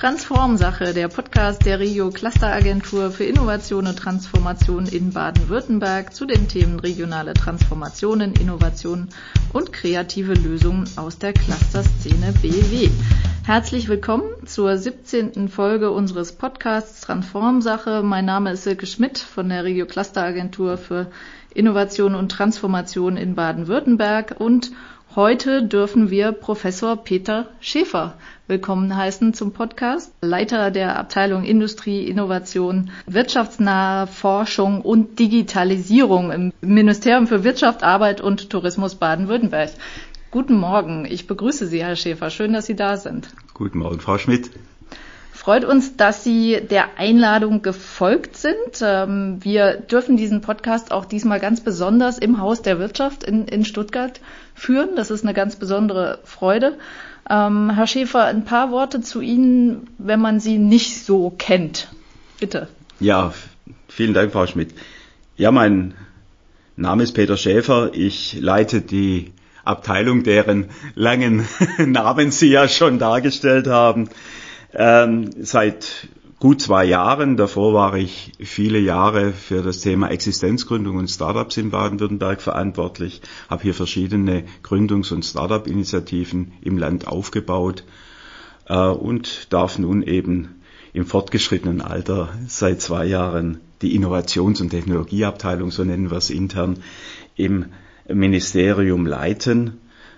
Transformsache, der Podcast der Regio Clusteragentur für Innovation und Transformation in Baden-Württemberg zu den Themen regionale Transformationen, Innovationen und kreative Lösungen aus der Clusterszene BW. Herzlich willkommen zur 17. Folge unseres Podcasts Transformsache. Mein Name ist Silke Schmidt von der Regio Clusteragentur für Innovation und Transformation in Baden-Württemberg und heute dürfen wir Professor Peter Schäfer willkommen heißen zum Podcast, Leiter der Abteilung Industrie, Innovation, wirtschaftsnahe Forschung und Digitalisierung im Ministerium für Wirtschaft, Arbeit und Tourismus Baden-Württemberg. Guten Morgen, ich begrüße Sie, Herr Schäfer. Schön, dass Sie da sind. Guten Morgen, Frau Schmidt. Freut uns, dass Sie der Einladung gefolgt sind. Wir dürfen diesen Podcast auch diesmal ganz besonders im Haus der Wirtschaft in Stuttgart führen. Das ist eine ganz besondere Freude. Herr Schäfer, ein paar Worte zu Ihnen, wenn man Sie nicht so kennt. Bitte. Ja, vielen Dank, Frau Schmidt. Ja, mein Name ist Peter Schäfer. Ich leite die Abteilung, deren langen Namen Sie ja schon dargestellt haben. Seit gut 2 Jahren. Davor war ich viele Jahre für das Thema Existenzgründung und Startups in Baden-Württemberg verantwortlich, habe hier verschiedene Gründungs- und Startup-Initiativen im Land aufgebaut und darf nun eben im fortgeschrittenen Alter seit 2 Jahren die Innovations- und Technologieabteilung, so nennen wir es intern, im Ministerium leiten.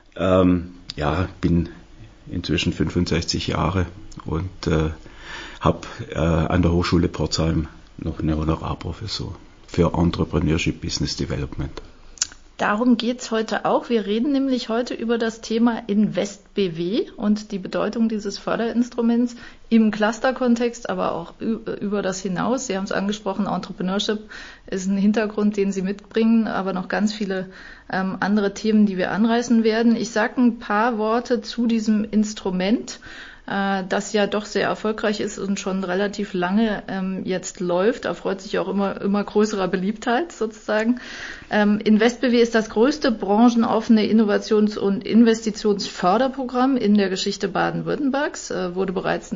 Bin inzwischen 65 Jahre und habe an der Hochschule Pforzheim noch eine Honorarprofessur für Entrepreneurship Business Development. Darum geht's heute auch. Wir reden nämlich heute über das Thema InvestBW und die Bedeutung dieses Förderinstruments im Cluster-Kontext, aber auch über das hinaus. Sie haben es angesprochen, Entrepreneurship ist ein Hintergrund, den Sie mitbringen, aber noch ganz viele andere Themen, die wir anreißen werden. Ich sage ein paar Worte zu diesem Instrument, das ja doch sehr erfolgreich ist und schon relativ lange jetzt läuft, erfreut sich auch immer größerer Beliebtheit sozusagen. InvestBW ist das größte branchenoffene Innovations- und Investitionsförderprogramm in der Geschichte Baden-Württembergs, wurde bereits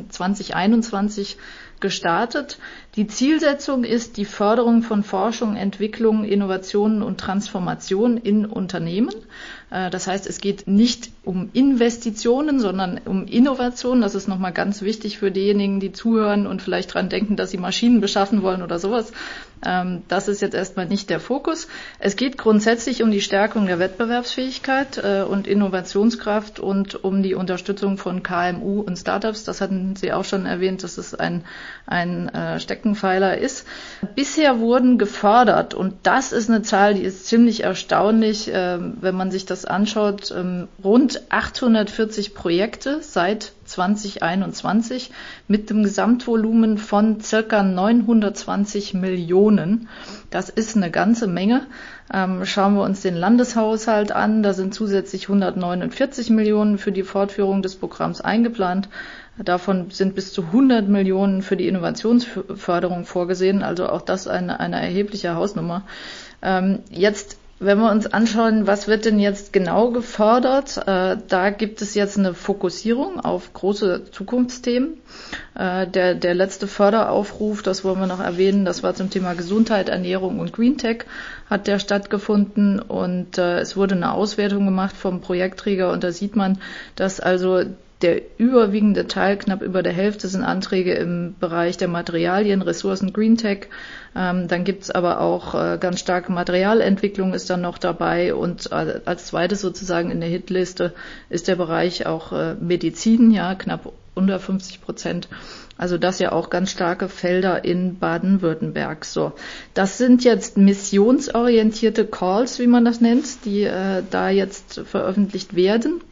2021 gestartet. Die Zielsetzung ist die Förderung von Forschung, Entwicklung, Innovationen und Transformation in Unternehmen. Das heißt, es geht nicht um Investitionen, sondern um Innovation. Das ist nochmal ganz wichtig für diejenigen, die zuhören und vielleicht dran denken, dass sie Maschinen beschaffen wollen oder sowas. Das ist jetzt erstmal nicht der Fokus. Es geht grundsätzlich um die Stärkung der Wettbewerbsfähigkeit und Innovationskraft und um die Unterstützung von KMU und Startups. Das hatten Sie auch schon erwähnt, dass es ein Steckenpfeiler ist. Bisher wurden gefördert, und das ist eine Zahl, die ist ziemlich erstaunlich, wenn man sich das anschaut, rund 840 Projekte seit 2021 mit dem Gesamtvolumen von circa 920 Millionen. Das ist eine ganze Menge. Schauen wir uns den Landeshaushalt an, da sind zusätzlich 149 Millionen für die Fortführung des Programms eingeplant. Davon sind bis zu 100 Millionen für die Innovationsförderung vorgesehen, also auch das eine erhebliche Hausnummer. Jetzt, wenn wir uns anschauen, was wird denn jetzt genau gefördert, da gibt es jetzt eine Fokussierung auf große Zukunftsthemen. Der letzte Förderaufruf, das wollen wir noch erwähnen, das war zum Thema Gesundheit, Ernährung und Green Tech, hat der stattgefunden, und es wurde eine Auswertung gemacht vom Projektträger, und da sieht man, dass also der überwiegende Teil, knapp über der Hälfte, sind Anträge im Bereich der Materialien, Ressourcen, Green Tech. Dann gibt's aber auch ganz starke Materialentwicklung ist dann noch dabei, und als zweites sozusagen in der Hitliste ist der Bereich auch Medizin, ja, knapp unter 50%. Also das ja auch ganz starke Felder in Baden-Württemberg. So, das sind jetzt missionsorientierte Calls, wie man das nennt, die da jetzt veröffentlicht werden.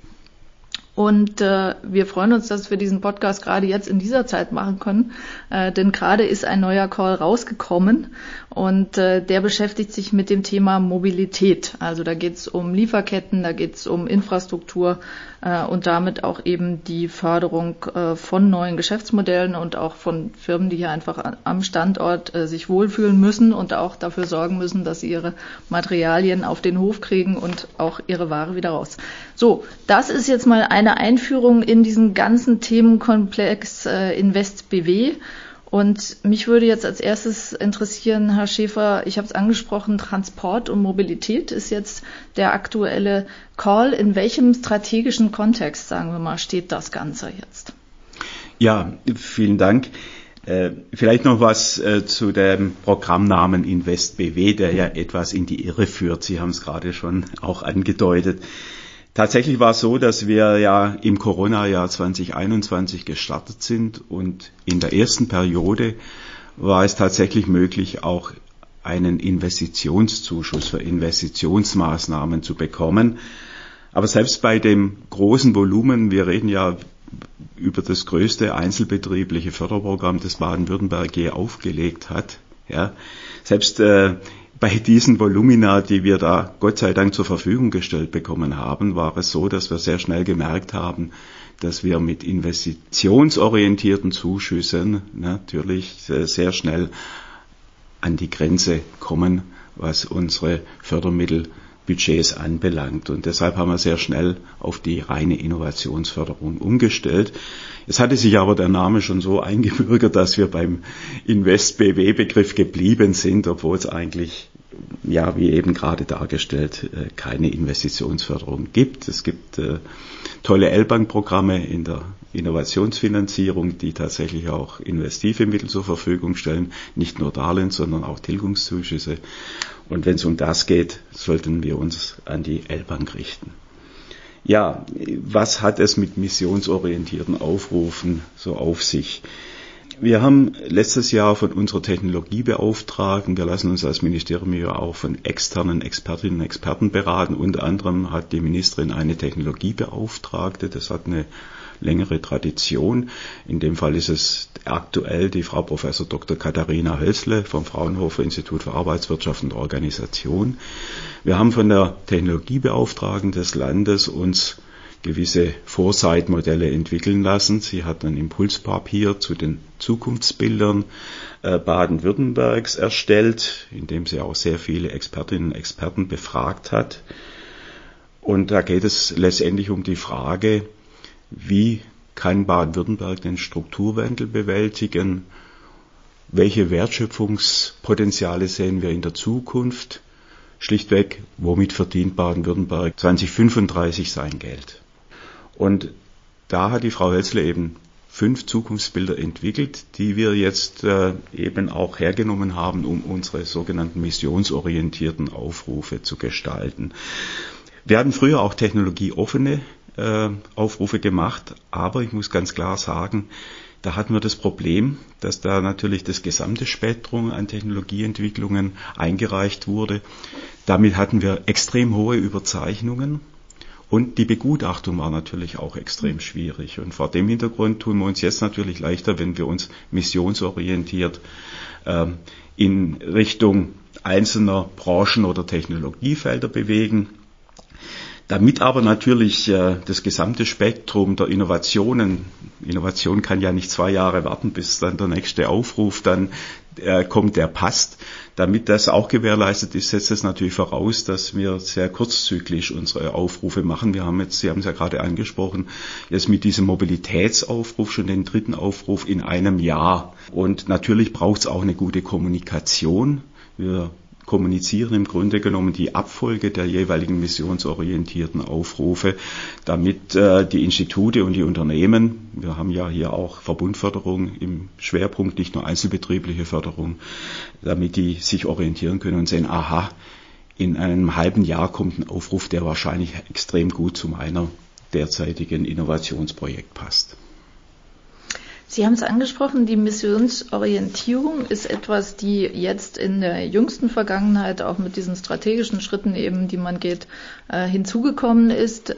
Und wir freuen uns, dass wir diesen Podcast gerade jetzt in dieser Zeit machen können, denn gerade ist ein neuer Call rausgekommen, und der beschäftigt sich mit dem Thema Mobilität. Also da geht es um Lieferketten, da geht es um Infrastruktur und damit auch eben die Förderung von neuen Geschäftsmodellen und auch von Firmen, die hier einfach am Standort sich wohlfühlen müssen und auch dafür sorgen müssen, dass sie ihre Materialien auf den Hof kriegen und auch ihre Ware wieder raus. So, das ist jetzt mal eine Einführung in diesen ganzen Themenkomplex Invest BW. Und mich würde jetzt als erstes interessieren, Herr Schäfer, ich habe es angesprochen, Transport und Mobilität ist jetzt der aktuelle Call. In welchem strategischen Kontext, sagen wir mal, steht das Ganze jetzt? Ja, vielen Dank. Vielleicht noch was zu dem Programmnamen Invest BW, der ja etwas in die Irre führt. Sie haben es gerade schon auch angedeutet. Tatsächlich war es so, dass wir ja im Corona-Jahr 2021 gestartet sind und in der ersten Periode war es tatsächlich möglich, auch einen Investitionszuschuss für Investitionsmaßnahmen zu bekommen. Aber selbst bei dem großen Volumen, wir reden ja über das größte einzelbetriebliche Förderprogramm, das Baden-Württemberg je aufgelegt hat, ja, selbst bei diesen Volumina, die wir da Gott sei Dank zur Verfügung gestellt bekommen haben, war es so, dass wir sehr schnell gemerkt haben, dass wir mit investitionsorientierten Zuschüssen natürlich sehr schnell an die Grenze kommen, was unsere Fördermittelbudgets anbelangt. Und deshalb haben wir sehr schnell auf die reine Innovationsförderung umgestellt. Es hatte sich aber der Name schon so eingebürgert, dass wir beim Invest-BW-Begriff geblieben sind, obwohl es eigentlich, ja, wie eben gerade dargestellt, keine Investitionsförderung gibt. Es gibt tolle L-Bank-Programme in der Innovationsfinanzierung, die tatsächlich auch investive Mittel zur Verfügung stellen, nicht nur Darlehen, sondern auch Tilgungszuschüsse. Und wenn es um das geht, sollten wir uns an die L-Bank richten. Ja, was hat es mit missionsorientierten Aufrufen so auf sich? Wir haben letztes Jahr von unserer Technologiebeauftragten, wir lassen uns als Ministerium ja auch von externen Expertinnen und Experten beraten, unter anderem hat die Ministerin eine Technologiebeauftragte, das hat eine längere Tradition. In dem Fall ist es aktuell die Frau Professor Dr. Katharina Hölzle vom Fraunhofer Institut für Arbeitswirtschaft und Organisation. Wir haben von der Technologiebeauftragten des Landes uns gewisse Foresight-Modelle entwickeln lassen. Sie hat ein Impulspapier zu den Zukunftsbildern Baden-Württembergs erstellt, in dem sie auch sehr viele Expertinnen und Experten befragt hat. Und da geht es letztendlich um die Frage, wie kann Baden-Württemberg den Strukturwandel bewältigen? Welche Wertschöpfungspotenziale sehen wir in der Zukunft? Schlichtweg, womit verdient Baden-Württemberg 2035 sein Geld? Und da hat die Frau Hölzle eben 5 Zukunftsbilder entwickelt, die wir jetzt eben auch hergenommen haben, um unsere sogenannten missionsorientierten Aufrufe zu gestalten. Wir hatten früher auch technologieoffene Aufrufe gemacht, aber ich muss ganz klar sagen, da hatten wir das Problem, dass da natürlich das gesamte Spektrum an Technologieentwicklungen eingereicht wurde. Damit hatten wir extrem hohe Überzeichnungen und die Begutachtung war natürlich auch extrem schwierig. Und vor dem Hintergrund tun wir uns jetzt natürlich leichter, wenn wir uns missionsorientiert in Richtung einzelner Branchen oder Technologiefelder bewegen. Damit aber natürlich das gesamte Spektrum der Innovation kann ja nicht 2 Jahre warten, bis dann der nächste Aufruf dann kommt, der passt. Damit das auch gewährleistet ist, setzt es natürlich voraus, dass wir sehr kurzzyklisch unsere Aufrufe machen. Wir haben jetzt, Sie haben es ja gerade angesprochen, jetzt mit diesem Mobilitätsaufruf schon den 3. Aufruf in einem Jahr. Und natürlich braucht es auch eine gute Kommunikation. Wir kommunizieren im Grunde genommen die Abfolge der jeweiligen missionsorientierten Aufrufe, damit die Institute und die Unternehmen, wir haben ja hier auch Verbundförderung im Schwerpunkt, nicht nur einzelbetriebliche Förderung, damit die sich orientieren können und sehen, aha, in einem halben Jahr kommt ein Aufruf, der wahrscheinlich extrem gut zu meiner derzeitigen Innovationsprojekt passt. Sie haben es angesprochen, die Missionsorientierung ist etwas, die jetzt in der jüngsten Vergangenheit auch mit diesen strategischen Schritten eben, die man geht, hinzugekommen ist.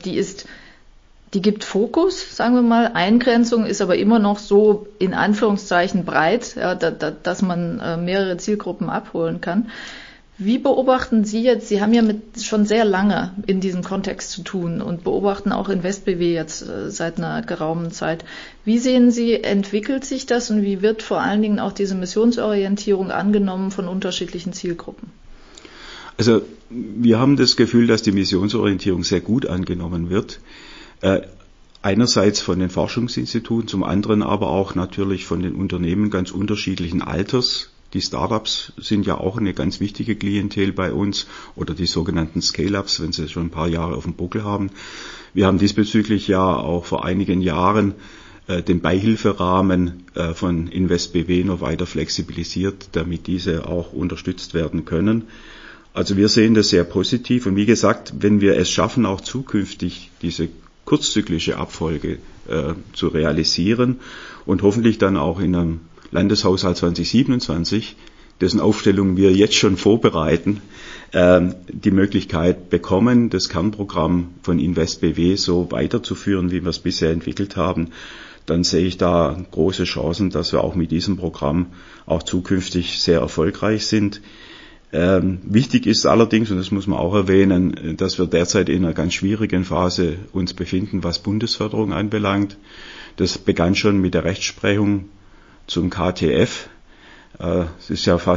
Die gibt Fokus, sagen wir mal. Eingrenzung ist aber immer noch so in Anführungszeichen breit, ja, dass man mehrere Zielgruppen abholen kann. Wie beobachten Sie jetzt, Sie haben ja schon sehr lange in diesem Kontext zu tun und beobachten auch Invest BW jetzt seit einer geraumen Zeit. Wie sehen Sie, entwickelt sich das und wie wird vor allen Dingen auch diese Missionsorientierung angenommen von unterschiedlichen Zielgruppen? Also wir haben das Gefühl, dass die Missionsorientierung sehr gut angenommen wird. Einerseits von den Forschungsinstituten, zum anderen aber auch natürlich von den Unternehmen ganz unterschiedlichen Alters. Die Startups sind ja auch eine ganz wichtige Klientel bei uns oder die sogenannten Scale-Ups, wenn sie schon ein paar Jahre auf dem Buckel haben. Wir haben diesbezüglich ja auch vor einigen Jahren den Beihilferahmen von InvestBW noch weiter flexibilisiert, damit diese auch unterstützt werden können. Also wir sehen das sehr positiv und wie gesagt, wenn wir es schaffen, auch zukünftig diese kurzzyklische Abfolge zu realisieren und hoffentlich dann auch in einem Landeshaushalt 2027, dessen Aufstellung wir jetzt schon vorbereiten, die Möglichkeit bekommen, das Kernprogramm von InvestBW so weiterzuführen, wie wir es bisher entwickelt haben, dann sehe ich da große Chancen, dass wir auch mit diesem Programm auch zukünftig sehr erfolgreich sind. Wichtig ist allerdings, und das muss man auch erwähnen, dass wir derzeit in einer ganz schwierigen Phase uns befinden, was Bundesförderung anbelangt. Das begann schon mit der Rechtsprechung zum KTF. Es ist ja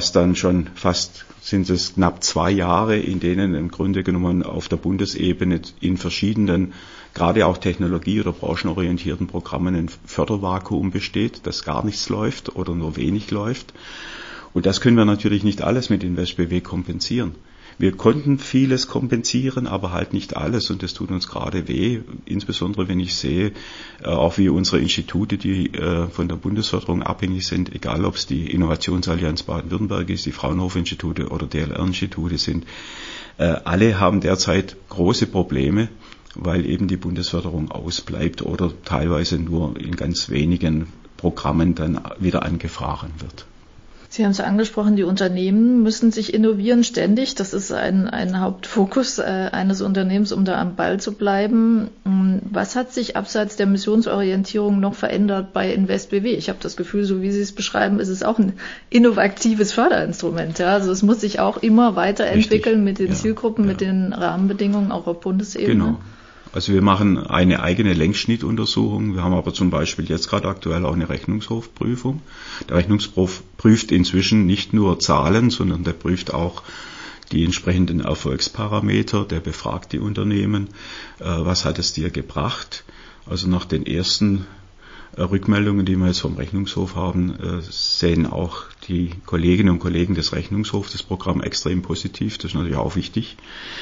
sind es knapp 2 Jahre, in denen im Grunde genommen auf der Bundesebene in verschiedenen, gerade auch technologie- oder branchenorientierten Programmen ein Fördervakuum besteht, dass gar nichts läuft oder nur wenig läuft. Und das können wir natürlich nicht alles mit InvestBW kompensieren. Wir konnten vieles kompensieren, aber halt nicht alles und das tut uns gerade weh, insbesondere wenn ich sehe, auch wie unsere Institute, die von der Bundesförderung abhängig sind, egal ob es die Innovationsallianz Baden-Württemberg ist, die Fraunhofer-Institute oder DLR-Institute sind, alle haben derzeit große Probleme, weil eben die Bundesförderung ausbleibt oder teilweise nur in ganz wenigen Programmen dann wieder angefragt wird. Sie haben es angesprochen, die Unternehmen müssen sich innovieren ständig. Das ist ein Hauptfokus eines Unternehmens, um da am Ball zu bleiben. Was hat sich abseits der Missionsorientierung noch verändert bei InvestBW? Ich habe das Gefühl, so wie Sie es beschreiben, ist es auch ein innovatives Förderinstrument. Ja? Also es muss sich auch immer weiterentwickeln mit den Zielgruppen, mit den Rahmenbedingungen, auch auf Bundesebene. Genau. Also wir machen eine eigene Längsschnittuntersuchung. Wir haben aber zum Beispiel jetzt gerade aktuell auch eine Rechnungshofprüfung. Der Rechnungshof prüft inzwischen nicht nur Zahlen, sondern der prüft auch die entsprechenden Erfolgsparameter, der befragt die Unternehmen, was hat es dir gebracht. Also nach den ersten Rückmeldungen, die wir jetzt vom Rechnungshof haben, sehen auch die Kolleginnen und Kollegen des Rechnungshofs das Programm extrem positiv. Das ist natürlich auch wichtig.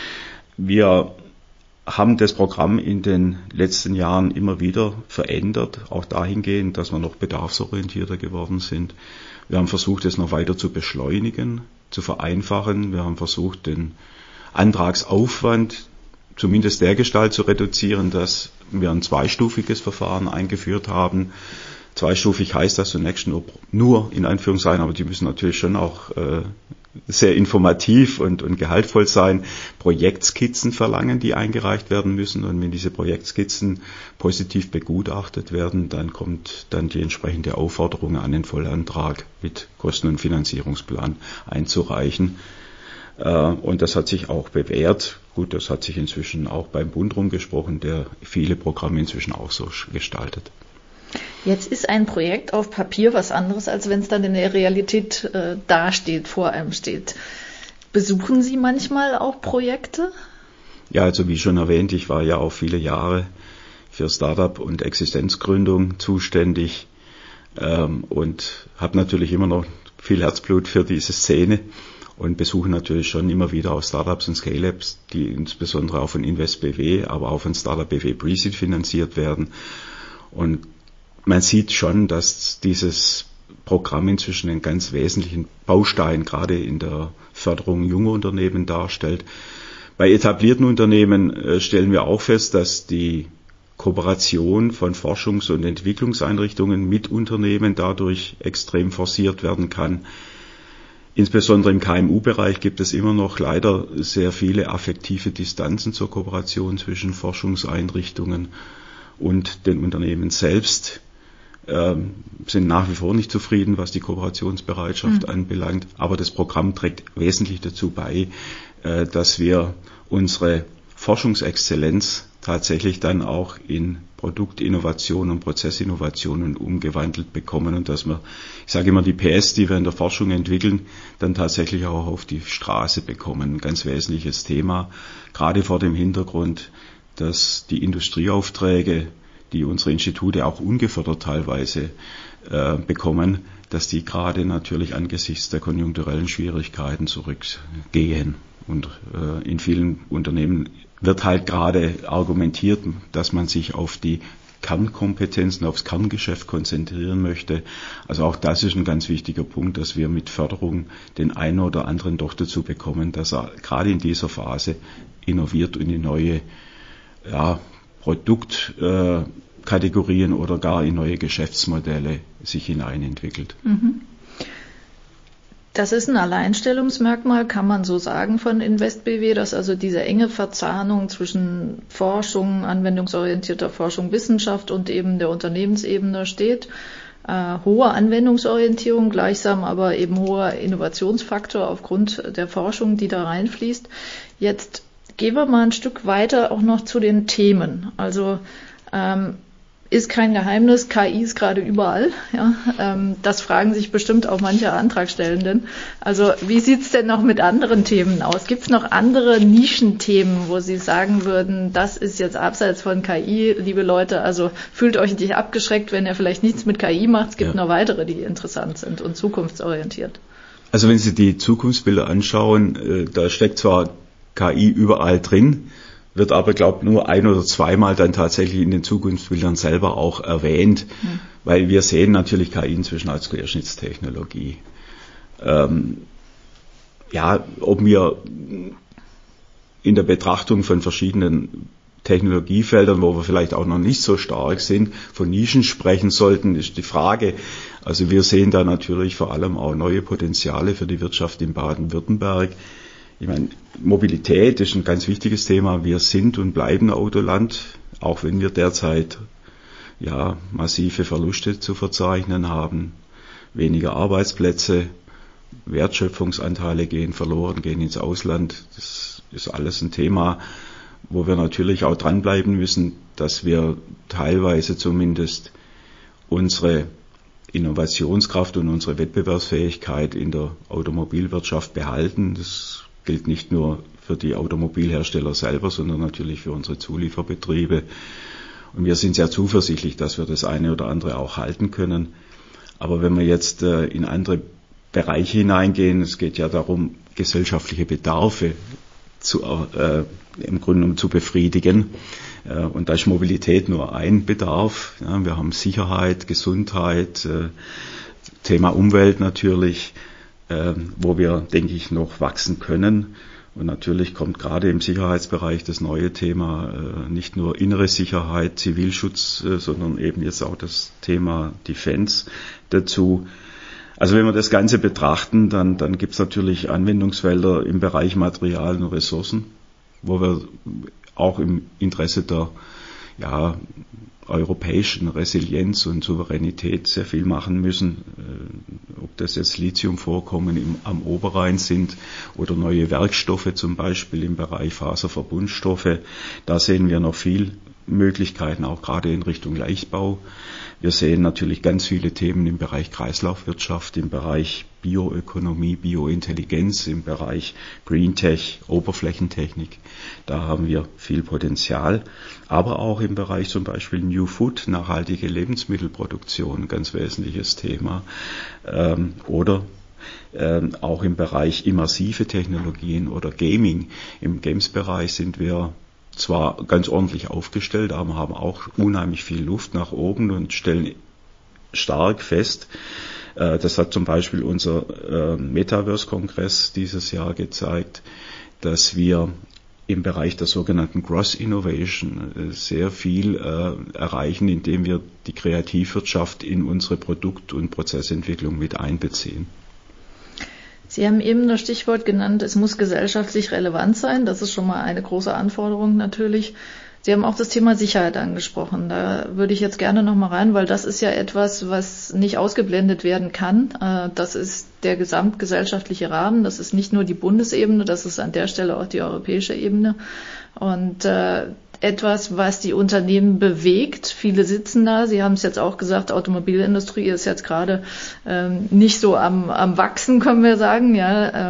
Wir haben das Programm in den letzten Jahren immer wieder verändert, auch dahingehend, dass wir noch bedarfsorientierter geworden sind. Wir haben versucht, es noch weiter zu beschleunigen, zu vereinfachen. Wir haben versucht, den Antragsaufwand zumindest dergestalt zu reduzieren, dass wir ein zweistufiges Verfahren eingeführt haben. Zweistufig heißt das zunächst nur in Anführungszeichen, aber die müssen natürlich schon auch sehr informativ und gehaltvoll sein, Projektskizzen verlangen, die eingereicht werden müssen. Und wenn diese Projektskizzen positiv begutachtet werden, dann kommt dann die entsprechende Aufforderung an den Vollantrag mit Kosten- und Finanzierungsplan einzureichen. Und das hat sich auch bewährt. Gut, das hat sich inzwischen auch beim Bund rumgesprochen, der viele Programme inzwischen auch so gestaltet. Jetzt ist ein Projekt auf Papier was anderes, als wenn es dann in der Realität dasteht, vor einem steht. Besuchen Sie manchmal auch Projekte? Ja, also wie schon erwähnt, ich war ja auch viele Jahre für Startup und Existenzgründung zuständig und habe natürlich immer noch viel Herzblut für diese Szene und besuche natürlich schon immer wieder auch Startups und Scale-Ups, die insbesondere auch von InvestBW, aber auch von Startup BW Pre-Seed finanziert werden. Und man sieht schon, dass dieses Programm inzwischen einen ganz wesentlichen Baustein gerade in der Förderung junger Unternehmen darstellt. Bei etablierten Unternehmen stellen wir auch fest, dass die Kooperation von Forschungs- und Entwicklungseinrichtungen mit Unternehmen dadurch extrem forciert werden kann. Insbesondere im KMU-Bereich gibt es immer noch leider sehr viele affektive Distanzen zur Kooperation zwischen Forschungseinrichtungen und den Unternehmen selbst. Sind nach wie vor nicht zufrieden, was die Kooperationsbereitschaft anbelangt. Aber das Programm trägt wesentlich dazu bei, dass wir unsere Forschungsexzellenz tatsächlich dann auch in Produktinnovationen und Prozessinnovationen umgewandelt bekommen und dass wir, ich sage immer, die PS, die wir in der Forschung entwickeln, dann tatsächlich auch auf die Straße bekommen. Ein ganz wesentliches Thema, gerade vor dem Hintergrund, dass die Industrieaufträge, die unsere Institute auch ungefördert teilweise bekommen, dass die gerade natürlich angesichts der konjunkturellen Schwierigkeiten zurückgehen. Und in vielen Unternehmen wird halt gerade argumentiert, dass man sich auf die Kernkompetenzen, aufs Kerngeschäft konzentrieren möchte. Also auch das ist ein ganz wichtiger Punkt, dass wir mit Förderung den einen oder anderen doch dazu bekommen, dass er gerade in dieser Phase innoviert und in neue Produktkategorien oder gar in neue Geschäftsmodelle sich hineinentwickelt. Das ist ein Alleinstellungsmerkmal, kann man so sagen, von InvestBW, dass also diese enge Verzahnung zwischen Forschung, anwendungsorientierter Forschung, Wissenschaft und eben der Unternehmensebene steht. Hohe Anwendungsorientierung, gleichsam aber eben hoher Innovationsfaktor aufgrund der Forschung, die da reinfließt. Jetzt gehen wir mal ein Stück weiter auch noch zu den Themen. Also ist kein Geheimnis, KI ist gerade überall. Ja, das fragen sich bestimmt auch manche Antragstellenden. Also wie sieht's denn noch mit anderen Themen aus? Gibt es noch andere Nischenthemen, wo Sie sagen würden, das ist jetzt abseits von KI, liebe Leute, also fühlt euch nicht abgeschreckt, wenn ihr vielleicht nichts mit KI macht. Es gibt noch weitere, die interessant sind und zukunftsorientiert. Also wenn Sie die Zukunftsbilder anschauen, da steckt zwar KI überall drin, wird aber, glaube ich, nur ein- oder zweimal dann tatsächlich in den Zukunftsbildern selber auch erwähnt, weil wir sehen natürlich KI inzwischen als Querschnittstechnologie. Ob wir in der Betrachtung von verschiedenen Technologiefeldern, wo wir vielleicht auch noch nicht so stark sind, von Nischen sprechen sollten, ist die Frage. Also wir sehen da natürlich vor allem auch neue Potenziale für die Wirtschaft in Baden-Württemberg. Ich meine, Mobilität ist ein ganz wichtiges Thema. Wir sind und bleiben Autoland, auch wenn wir derzeit massive Verluste zu verzeichnen haben, weniger Arbeitsplätze, Wertschöpfungsanteile gehen verloren, gehen ins Ausland. Das ist alles ein Thema, wo wir natürlich auch dranbleiben müssen, dass wir teilweise zumindest unsere Innovationskraft und unsere Wettbewerbsfähigkeit in der Automobilwirtschaft behalten. Das gilt nicht nur für die Automobilhersteller selber, sondern natürlich für unsere Zulieferbetriebe. Und wir sind sehr zuversichtlich, dass wir das eine oder andere auch halten können. Aber wenn wir jetzt in andere Bereiche hineingehen, es geht ja darum, gesellschaftliche Bedarfe im Grunde genommen zu befriedigen. Und da ist Mobilität nur ein Bedarf. Ja, wir haben Sicherheit, Gesundheit, Thema Umwelt natürlich, wo wir, denke ich, noch wachsen können. Und natürlich kommt gerade im Sicherheitsbereich das neue Thema, nicht nur innere Sicherheit, Zivilschutz, sondern eben jetzt auch das Thema Defense dazu. Also wenn wir das Ganze betrachten, dann gibt es natürlich Anwendungsfelder im Bereich Materialien und Ressourcen, wo wir auch im Interesse der europäischen Resilienz und Souveränität sehr viel machen müssen. Ob das jetzt Lithiumvorkommen am Oberrhein sind oder neue Werkstoffe zum Beispiel im Bereich Faserverbundstoffe, da sehen wir noch viel Möglichkeiten, auch gerade in Richtung Leichtbau. Wir sehen natürlich ganz viele Themen im Bereich Kreislaufwirtschaft, im Bereich Bioökonomie, Biointelligenz, im Bereich Greentech, Oberflächentechnik. Da haben wir viel Potenzial. Aber auch im Bereich zum Beispiel New Food, nachhaltige Lebensmittelproduktion, ganz wesentliches Thema. Oder auch im Bereich immersive Technologien oder Gaming. Im Games-Bereich sind wir zwar ganz ordentlich aufgestellt, aber haben auch unheimlich viel Luft nach oben und stellen stark fest, das hat zum Beispiel unser Metaverse-Kongress dieses Jahr gezeigt, dass wir im Bereich der sogenannten Cross-Innovation sehr viel erreichen, indem wir die Kreativwirtschaft in unsere Produkt- und Prozessentwicklung mit einbeziehen. Sie haben eben das Stichwort genannt, es muss gesellschaftlich relevant sein. Das ist schon mal eine große Anforderung natürlich. Sie haben auch das Thema Sicherheit angesprochen. Da würde ich jetzt gerne noch mal rein, weil das ist ja etwas, was nicht ausgeblendet werden kann. Das ist der gesamtgesellschaftliche Rahmen. Das ist nicht nur die Bundesebene, das ist an der Stelle auch die europäische Ebene. Und etwas, was die Unternehmen bewegt. Viele sitzen da. Sie haben es jetzt auch gesagt, Automobilindustrie ist jetzt gerade nicht so am Wachsen, können wir sagen. Ja,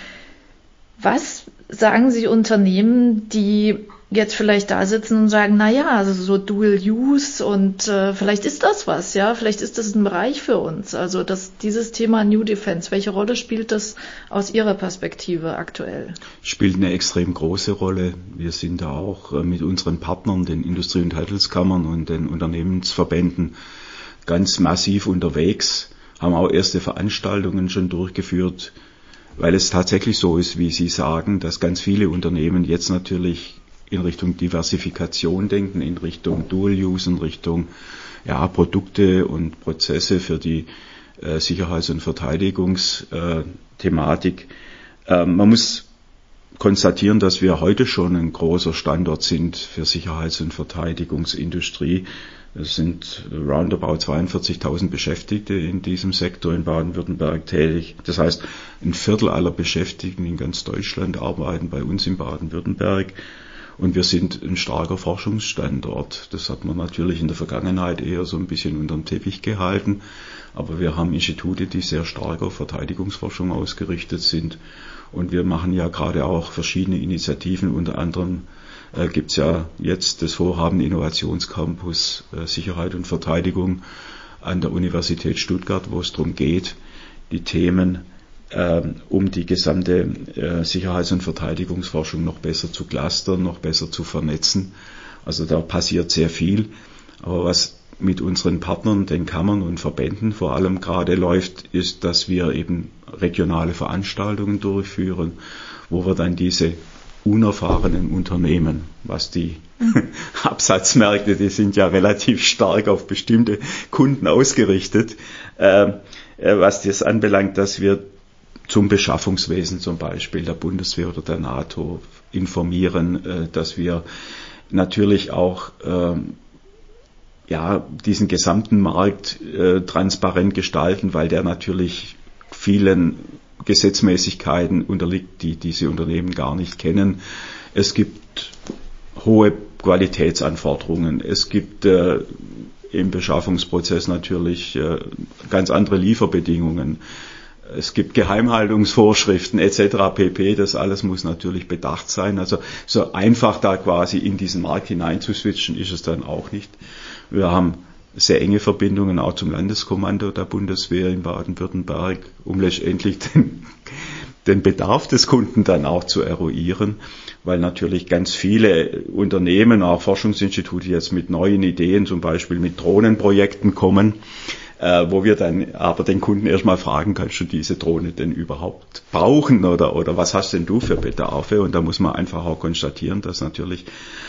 was sagen Sie Unternehmen, die jetzt vielleicht da sitzen und sagen, also so Dual Use und vielleicht ist das was, ja, vielleicht ist das ein Bereich für uns. Also dieses Thema New Defense, welche Rolle spielt das aus Ihrer Perspektive aktuell? Spielt eine extrem große Rolle. Wir sind da auch mit unseren Partnern, den Industrie- und Handelskammern und den Unternehmensverbänden ganz massiv unterwegs, haben auch erste Veranstaltungen schon durchgeführt, weil es tatsächlich so ist, wie Sie sagen, dass ganz viele Unternehmen jetzt natürlich in Richtung Diversifikation denken, in Richtung Dual Use, in Richtung Produkte und Prozesse für die Sicherheits- und Verteidigungsthematik. Man muss konstatieren, dass wir heute schon ein großer Standort sind für Sicherheits- und Verteidigungsindustrie. Es sind roundabout 42.000 Beschäftigte in diesem Sektor in Baden-Württemberg tätig. Das heißt, ein Viertel aller Beschäftigten in ganz Deutschland arbeiten bei uns in Baden-Württemberg. Und wir sind ein starker Forschungsstandort. Das hat man natürlich in der Vergangenheit eher so ein bisschen unter den Teppich gehalten. Aber wir haben Institute, die sehr stark auf Verteidigungsforschung ausgerichtet sind. Und wir machen ja gerade auch verschiedene Initiativen. Unter anderem gibt es ja jetzt das Vorhaben Innovationscampus Sicherheit und Verteidigung an der Universität Stuttgart, wo es darum geht, die Themen um die gesamte Sicherheits- und Verteidigungsforschung noch besser zu clustern, noch besser zu vernetzen. Also da passiert sehr viel. Aber was mit unseren Partnern, den Kammern und Verbänden vor allem gerade läuft, ist, dass wir eben regionale Veranstaltungen durchführen, wo wir dann diese unerfahrenen Unternehmen, was die Absatzmärkte, die sind ja relativ stark auf bestimmte Kunden ausgerichtet, was das anbelangt, dass wir zum Beschaffungswesen zum Beispiel der Bundeswehr oder der NATO informieren, dass wir natürlich auch diesen gesamten Markt transparent gestalten, weil der natürlich vielen Gesetzmäßigkeiten unterliegt, die diese Unternehmen gar nicht kennen. Es gibt hohe Qualitätsanforderungen. Es gibt im Beschaffungsprozess natürlich ganz andere Lieferbedingungen. Es gibt Geheimhaltungsvorschriften etc. pp. Das alles muss natürlich bedacht sein. Also so einfach da quasi in diesen Markt hineinzuswitchen ist es dann auch nicht. Wir haben sehr enge Verbindungen auch zum Landeskommando der Bundeswehr in Baden-Württemberg, um letztendlich den Bedarf des Kunden dann auch zu eruieren, weil natürlich ganz viele Unternehmen, auch Forschungsinstitute jetzt mit neuen Ideen, zum Beispiel mit Drohnenprojekten kommen, wo wir dann aber den Kunden erstmal fragen, kannst du diese Drohne denn überhaupt brauchen oder was hast denn du für Bedarfe? Und da muss man einfach auch konstatieren, dass natürlich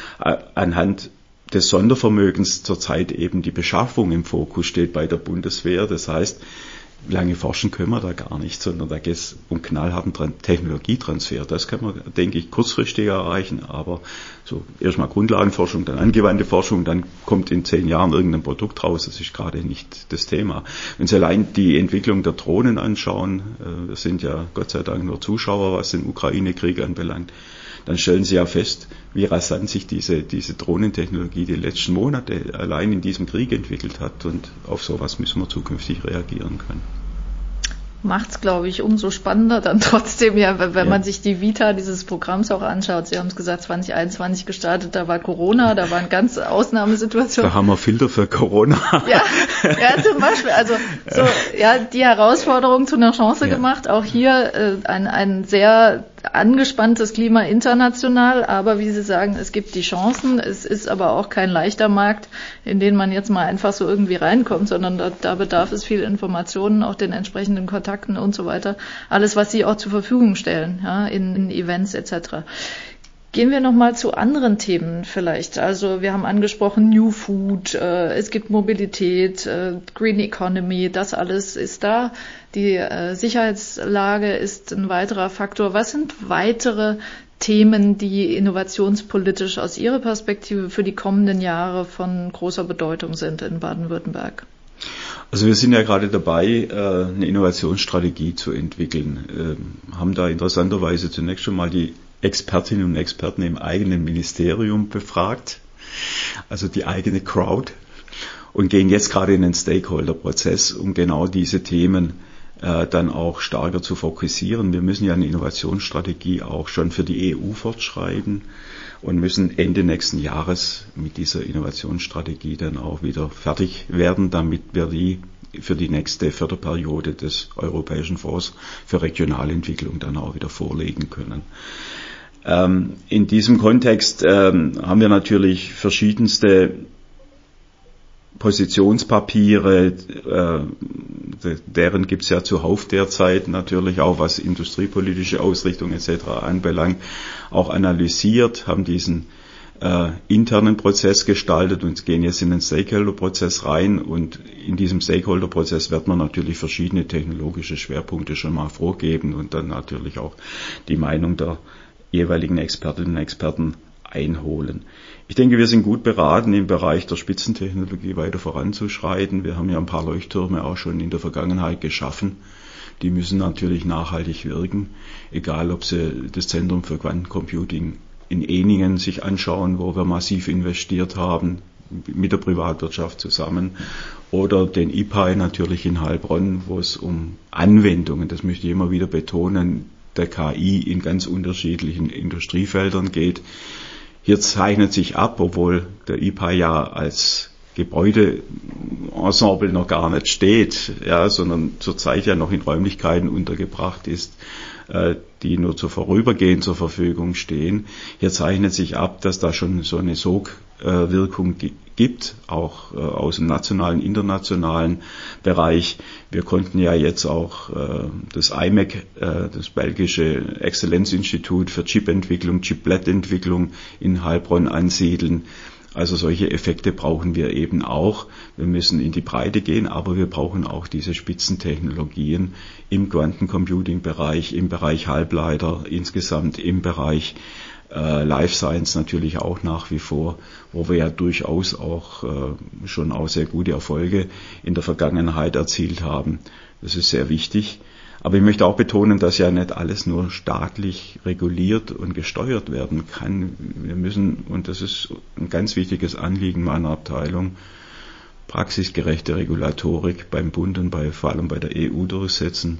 anhand des Sondervermögens zurzeit eben die Beschaffung im Fokus steht bei der Bundeswehr. Das heißt, lange forschen können wir da gar nicht, sondern da geht es um knallharten Technologietransfer. Das kann man, denke ich, kurzfristig erreichen, aber so erstmal Grundlagenforschung, dann angewandte Forschung, dann kommt in 10 Jahren irgendein Produkt raus. Das ist gerade nicht das Thema. Wenn Sie allein die Entwicklung der Drohnen anschauen, wir sind ja Gott sei Dank nur Zuschauer, was den Ukraine-Krieg anbelangt, dann stellen Sie ja fest, wie rasant sich diese Drohnentechnologie die letzten Monate allein in diesem Krieg entwickelt hat, und auf sowas müssen wir zukünftig reagieren können. Macht's, glaube ich, umso spannender dann trotzdem, wenn man sich die Vita dieses Programms auch anschaut. Sie haben es gesagt, 2021 gestartet, da war Corona, da waren ganz Ausnahmesituationen. Da haben wir Filter für Corona. Ja, zum Beispiel, also die Herausforderung zu einer Chance gemacht. Auch hier ein sehr angespanntes Klima international, aber wie Sie sagen, es gibt die Chancen. Es ist aber auch kein leichter Markt, in den man jetzt mal einfach so irgendwie reinkommt, sondern da bedarf es viel Informationen, auch den entsprechenden Kontakten und so weiter. Alles, was Sie auch zur Verfügung stellen, in Events etc. Gehen wir nochmal zu anderen Themen vielleicht. Also wir haben angesprochen New Food, es gibt Mobilität, Green Economy, das alles ist da. Die Sicherheitslage ist ein weiterer Faktor. Was sind weitere Themen, die innovationspolitisch aus Ihrer Perspektive für die kommenden Jahre von großer Bedeutung sind in Baden-Württemberg? Also wir sind ja gerade dabei, eine Innovationsstrategie zu entwickeln. Haben da interessanterweise zunächst schon mal die Expertinnen und Experten im eigenen Ministerium befragt, also die eigene Crowd, und gehen jetzt gerade in den Stakeholder-Prozess, um genau diese Themen dann auch stärker zu fokussieren. Wir müssen ja eine Innovationsstrategie auch schon für die EU fortschreiben und müssen Ende nächsten Jahres mit dieser Innovationsstrategie dann auch wieder fertig werden, damit wir die für die nächste Förderperiode des Europäischen Fonds für Regionalentwicklung dann auch wieder vorlegen können. In diesem Kontext haben wir natürlich verschiedenste Positionspapiere, deren gibt es ja zuhauf derzeit, natürlich auch was industriepolitische Ausrichtung etc. anbelangt, auch analysiert, haben diesen internen Prozess gestaltet und gehen jetzt in den Stakeholder-Prozess rein, und in diesem Stakeholder-Prozess wird man natürlich verschiedene technologische Schwerpunkte schon mal vorgeben und dann natürlich auch die Meinung der jeweiligen Expertinnen und Experten einholen. Ich denke, wir sind gut beraten, im Bereich der Spitzentechnologie weiter voranzuschreiten. Wir haben ja ein paar Leuchttürme auch schon in der Vergangenheit geschaffen. Die müssen natürlich nachhaltig wirken, egal ob Sie das Zentrum für Quantencomputing in Ehningen sich anschauen, wo wir massiv investiert haben, mit der Privatwirtschaft zusammen, oder den IPAI natürlich in Heilbronn, wo es um Anwendungen, das möchte ich immer wieder betonen, der KI in ganz unterschiedlichen Industriefeldern geht. Hier zeichnet sich ab, obwohl der IPAI ja als Gebäudeensemble noch gar nicht steht, ja, sondern zurzeit ja noch in Räumlichkeiten untergebracht ist, die nur vorübergehend zur Verfügung stehen. Hier zeichnet sich ab, dass da schon so eine Sogwirkung gibt, auch aus dem nationalen, internationalen Bereich. Wir konnten ja jetzt auch das IMEC, das belgische Exzellenzinstitut für Chipentwicklung, Chiplet-Entwicklung in Heilbronn ansiedeln. Also solche Effekte brauchen wir eben auch. Wir müssen in die Breite gehen, aber wir brauchen auch diese Spitzentechnologien im Quantencomputing-Bereich, im Bereich Halbleiter, insgesamt im Bereich Life Science natürlich auch nach wie vor, wo wir ja durchaus auch schon auch sehr gute Erfolge in der Vergangenheit erzielt haben. Das ist sehr wichtig. Aber ich möchte auch betonen, dass ja nicht alles nur staatlich reguliert und gesteuert werden kann. Wir müssen, und das ist ein ganz wichtiges Anliegen meiner Abteilung, praxisgerechte Regulatorik beim Bund und vor allem bei der EU durchsetzen.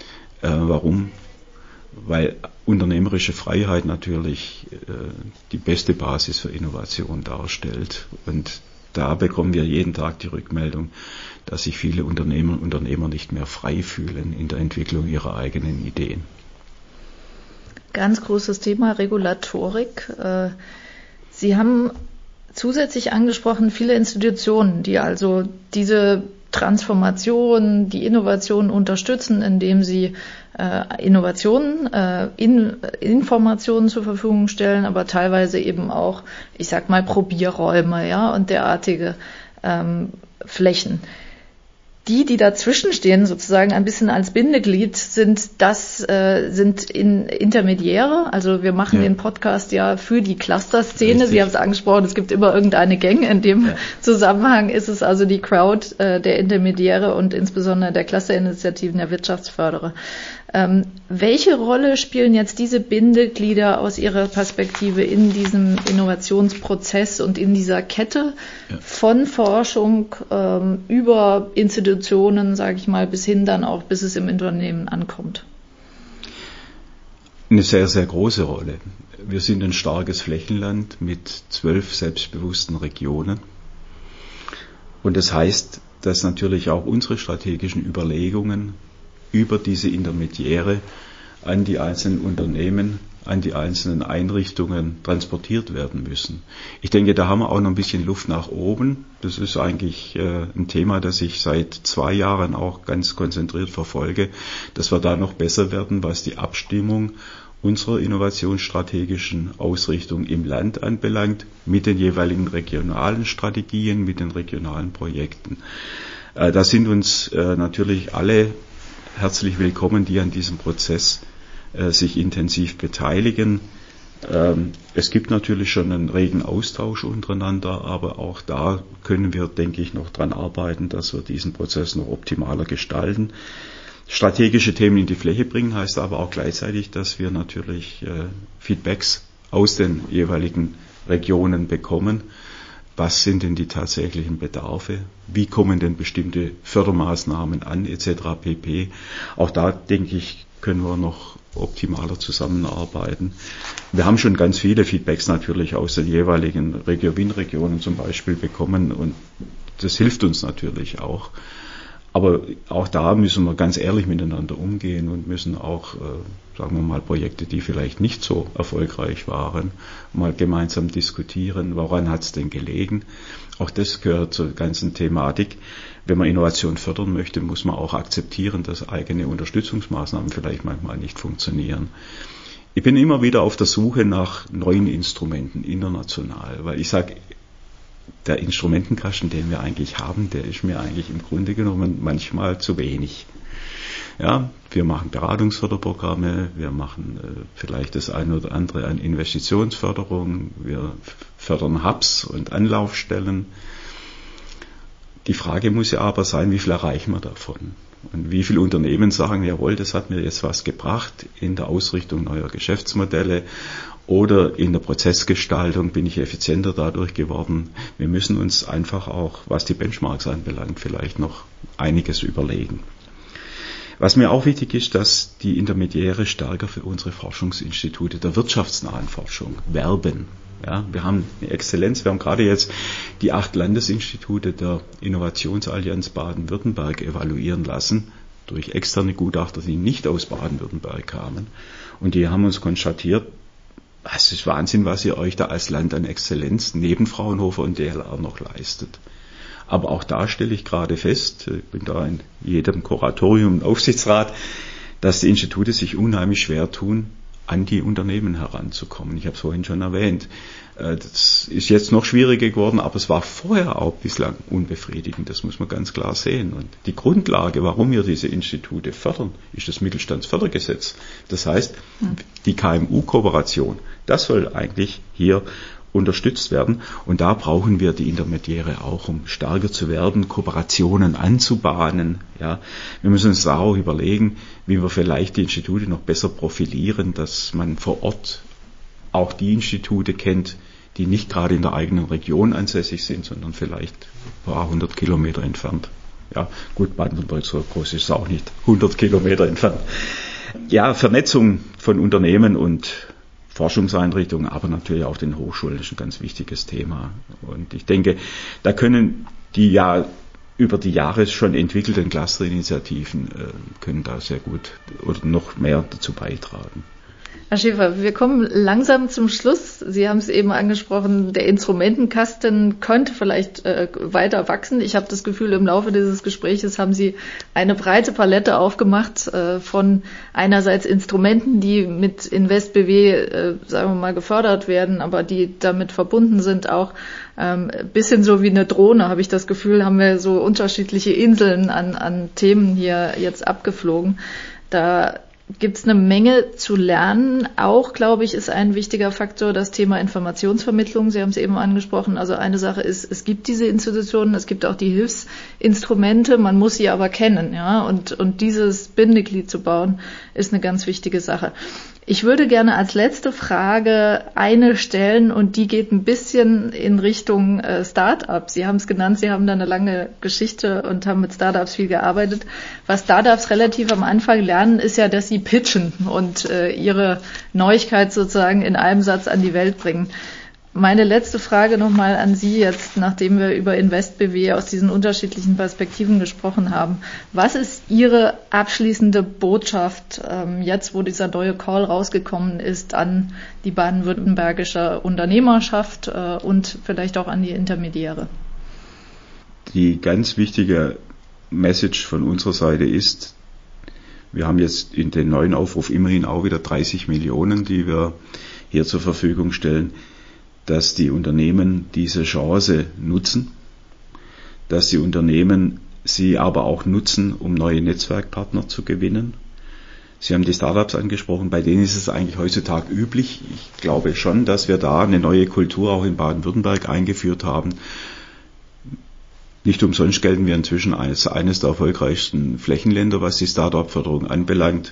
Warum? Weil unternehmerische Freiheit natürlich die beste Basis für Innovation darstellt. Und da bekommen wir jeden Tag die Rückmeldung, dass sich viele Unternehmer und Unternehmer nicht mehr frei fühlen in der Entwicklung ihrer eigenen Ideen. Ganz großes Thema Regulatorik. Sie haben zusätzlich angesprochen viele Institutionen, die also diese Transformation, die Innovation unterstützen, indem sie Innovationen, Informationen zur Verfügung stellen, aber teilweise eben auch, ich sag mal, Probierräume, ja, und derartige Flächen. Die dazwischen stehen, sozusagen ein bisschen als Bindeglied, sind Intermediäre. Also wir machen den Podcast ja für die Cluster-Szene. Richtig. Sie haben es angesprochen, es gibt immer irgendeine Gang. In dem Zusammenhang ist es also die Crowd der Intermediäre und insbesondere der Clusterinitiativen der Wirtschaftsförderer. Welche Rolle spielen jetzt diese Bindeglieder aus Ihrer Perspektive in diesem Innovationsprozess und in dieser Kette von Forschung über Institutionen, sage ich mal, bis hin dann auch, bis es im Unternehmen ankommt? Eine sehr, sehr große Rolle. Wir sind ein starkes Flächenland mit 12 selbstbewussten Regionen. Und das heißt, dass natürlich auch unsere strategischen Überlegungen über diese Intermediäre an die einzelnen Unternehmen, an die einzelnen Einrichtungen transportiert werden müssen. Ich denke, da haben wir auch noch ein bisschen Luft nach oben. Das ist eigentlich ein Thema, das ich seit 2 Jahren auch ganz konzentriert verfolge, dass wir da noch besser werden, was die Abstimmung unserer innovationsstrategischen Ausrichtung im Land anbelangt, mit den jeweiligen regionalen Strategien, mit den regionalen Projekten. Da sind uns natürlich alle herzlich willkommen, die an diesem Prozess sich intensiv beteiligen. Es gibt natürlich schon einen regen Austausch untereinander, aber auch da können wir, denke ich, noch dran arbeiten, dass wir diesen Prozess noch optimaler gestalten. Strategische Themen in die Fläche bringen heißt aber auch gleichzeitig, dass wir natürlich Feedbacks aus den jeweiligen Regionen bekommen. Was sind denn die tatsächlichen Bedarfe? Wie kommen denn bestimmte Fördermaßnahmen an, etc. pp. Auch da, denke ich, können wir noch optimaler zusammenarbeiten. Wir haben schon ganz viele Feedbacks natürlich aus den jeweiligen Win-Regionen zum Beispiel bekommen und das hilft uns natürlich auch. Aber auch da müssen wir ganz ehrlich miteinander umgehen und müssen auch, sagen wir mal, Projekte, die vielleicht nicht so erfolgreich waren, mal gemeinsam diskutieren, woran hat es denn gelegen. Auch das gehört zur ganzen Thematik. Wenn man Innovation fördern möchte, muss man auch akzeptieren, dass eigene Unterstützungsmaßnahmen vielleicht manchmal nicht funktionieren. Ich bin immer wieder auf der Suche nach neuen Instrumenten international, weil ich sage, der Instrumentenkasten, den wir eigentlich haben, der ist mir eigentlich im Grunde genommen manchmal zu wenig. Ja, wir machen Beratungsförderprogramme, wir machen vielleicht das eine oder andere an Investitionsförderung, wir fördern Hubs und Anlaufstellen. Die Frage muss ja aber sein, wie viel erreichen wir davon? Und wie viele Unternehmen sagen, jawohl, das hat mir jetzt was gebracht in der Ausrichtung neuer Geschäftsmodelle oder in der Prozessgestaltung bin ich effizienter dadurch geworden. Wir müssen uns einfach auch, was die Benchmarks anbelangt, vielleicht noch einiges überlegen. Was mir auch wichtig ist, dass die Intermediäre stärker für unsere Forschungsinstitute der wirtschaftsnahen Forschung werben. Ja, wir haben eine Exzellenz, wir haben gerade jetzt die 8 Landesinstitute der Innovationsallianz Baden-Württemberg evaluieren lassen, durch externe Gutachter, die nicht aus Baden-Württemberg kamen. Und die haben uns konstatiert, es ist Wahnsinn, was ihr euch da als Land an Exzellenz neben Fraunhofer und DLR noch leistet. Aber auch da stelle ich gerade fest, ich bin da in jedem Kuratorium und Aufsichtsrat, dass die Institute sich unheimlich schwer tun, an die Unternehmen heranzukommen. Ich habe es vorhin schon erwähnt. Das ist jetzt noch schwieriger geworden, aber es war vorher auch bislang unbefriedigend. Das muss man ganz klar sehen. Und die Grundlage, warum wir diese Institute fördern, ist das Mittelstandsfördergesetz. Das heißt, die KMU-Kooperation, das soll eigentlich hier unterstützt werden. Und da brauchen wir die Intermediäre auch, um stärker zu werden, Kooperationen anzubahnen. Ja, wir müssen uns da auch überlegen, wie wir vielleicht die Institute noch besser profilieren, dass man vor Ort auch die Institute kennt, die nicht gerade in der eigenen Region ansässig sind, sondern vielleicht ein paar 100 Kilometer entfernt. Ja, gut, Baden-Württemberg so groß ist es auch nicht, 100 Kilometer entfernt. Ja, Vernetzung von Unternehmen und Forschungseinrichtungen, aber natürlich auch den Hochschulen ist ein ganz wichtiges Thema. Und ich denke, da können die ja über die Jahre schon entwickelten Clusterinitiativen können da sehr gut oder noch mehr dazu beitragen. Herr Schäfer, wir kommen langsam zum Schluss. Sie haben es eben angesprochen, der Instrumentenkasten könnte vielleicht weiter wachsen. Ich habe das Gefühl, im Laufe dieses Gespräches haben Sie eine breite Palette aufgemacht von einerseits Instrumenten, die mit InvestBW, sagen wir mal, gefördert werden, aber die damit verbunden sind auch. Bisschen so wie eine Drohne, habe ich das Gefühl, haben wir so unterschiedliche Inseln an Themen hier jetzt abgeflogen. Da gibt es eine Menge zu lernen. Auch, glaube ich, ist ein wichtiger Faktor das Thema Informationsvermittlung. Sie haben es eben angesprochen. Also eine Sache ist, es gibt diese Institutionen, es gibt auch die Hilfsinstrumente, man muss sie aber kennen, ja. Und dieses Bindeglied zu bauen, ist eine ganz wichtige Sache. Ich würde gerne als letzte Frage eine stellen und die geht ein bisschen in Richtung Start-up. Sie haben es genannt, Sie haben da eine lange Geschichte und haben mit Start-ups viel gearbeitet. Was Start-ups relativ am Anfang lernen, ist ja, dass sie pitchen und ihre Neuigkeit sozusagen in einem Satz an die Welt bringen. Meine letzte Frage nochmal an Sie jetzt, nachdem wir über InvestBW aus diesen unterschiedlichen Perspektiven gesprochen haben. Was ist Ihre abschließende Botschaft jetzt, wo dieser neue Call rausgekommen ist, an die baden-württembergische Unternehmerschaft und vielleicht auch an die Intermediäre? Die ganz wichtige Message von unserer Seite ist, wir haben jetzt in den neuen Aufruf immerhin auch wieder 30 Millionen, die wir hier zur Verfügung stellen, dass die Unternehmen diese Chance nutzen, dass die Unternehmen sie aber auch nutzen, um neue Netzwerkpartner zu gewinnen. Sie haben die Startups angesprochen, bei denen ist es eigentlich heutzutage üblich. Ich glaube schon, dass wir da eine neue Kultur auch in Baden-Württemberg eingeführt haben. Nicht umsonst gelten wir inzwischen als eines der erfolgreichsten Flächenländer, was die Start-up-Förderung anbelangt.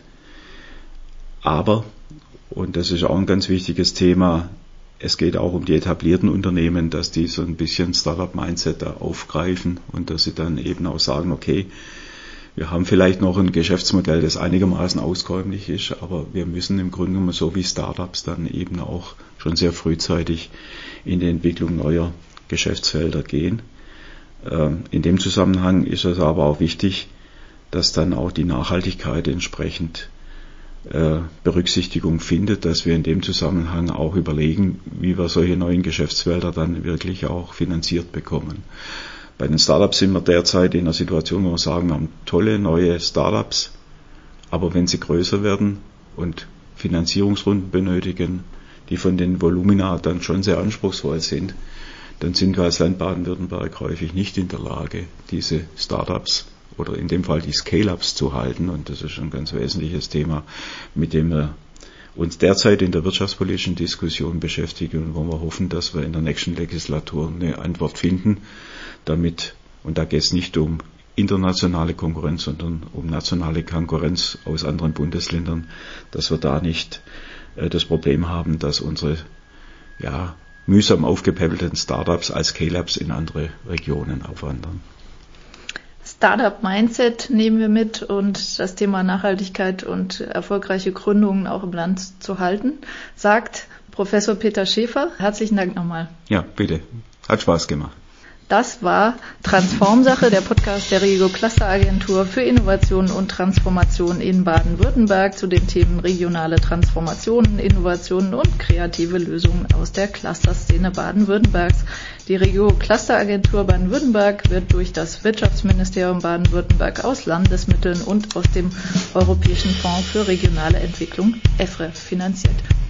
Aber, und das ist auch ein ganz wichtiges Thema, es geht auch um die etablierten Unternehmen, dass die so ein bisschen Start-up-Mindset da aufgreifen und dass sie dann eben auch sagen, okay, wir haben vielleicht noch ein Geschäftsmodell, das einigermaßen auskömmlich ist, aber wir müssen im Grunde genommen so wie Startups dann eben auch schon sehr frühzeitig in die Entwicklung neuer Geschäftsfelder gehen. In dem Zusammenhang ist es aber auch wichtig, dass dann auch die Nachhaltigkeit entsprechend Berücksichtigung findet, dass wir in dem Zusammenhang auch überlegen, wie wir solche neuen Geschäftsfelder dann wirklich auch finanziert bekommen. Bei den Startups sind wir derzeit in einer Situation, wo wir sagen, wir haben tolle neue Startups, aber wenn sie größer werden und Finanzierungsrunden benötigen, die von den Volumina dann schon sehr anspruchsvoll sind, dann sind wir als Land Baden-Württemberg häufig nicht in der Lage, diese Startups oder in dem Fall die Scale-Ups zu halten. Und das ist ein ganz wesentliches Thema, mit dem wir uns derzeit in der wirtschaftspolitischen Diskussion beschäftigen und wo wir hoffen, dass wir in der nächsten Legislatur eine Antwort finden, damit, und da geht es nicht um internationale Konkurrenz, sondern um nationale Konkurrenz aus anderen Bundesländern, dass wir da nicht das Problem haben, dass unsere mühsam aufgepäppelten Startups als Scale-Ups in andere Regionen aufwandern. Startup-Mindset nehmen wir mit und das Thema Nachhaltigkeit und erfolgreiche Gründungen auch im Land zu halten, sagt Professor Peter Schäfer. Herzlichen Dank nochmal. Ja, bitte. Hat Spaß gemacht. Das war Transformsache, der Podcast der Regio Cluster Agentur für Innovation und Transformation in Baden-Württemberg zu den Themen regionale Transformationen, Innovationen und kreative Lösungen aus der Clusterszene Baden-Württembergs. Die Regio Cluster Agentur Baden-Württemberg wird durch das Wirtschaftsministerium Baden-Württemberg aus Landesmitteln und aus dem Europäischen Fonds für regionale Entwicklung EFRE finanziert.